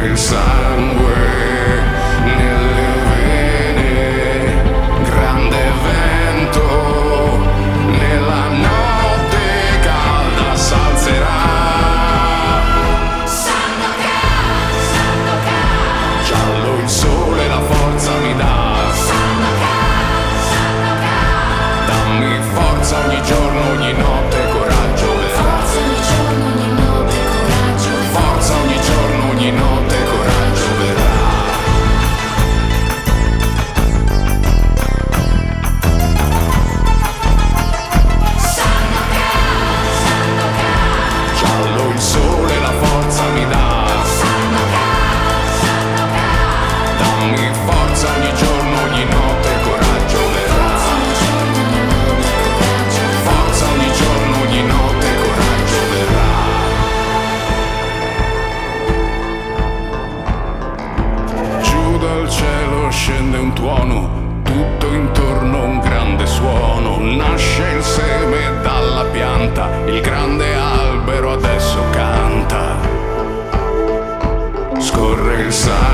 Scorre il sangue nelle vene, grande vento nella notte calda s'alzerà. Giallo il sole la forza mi dà. Dammi forza ogni giorno, ogni notte, coraggio verrà. Forza ogni giorno, ogni notte, coraggio verrà. Giallo il sole la forza mi dà. Dammi forza ogni giorno, ogni notte, coraggio verrà. Forza ogni giorno, ogni notte, coraggio verrà. Giù dal cielo scende un tuono, tutto intorno un grande suono. Nasce il seme dalla pianta, il grande albero adesso canta. Scorre il sangue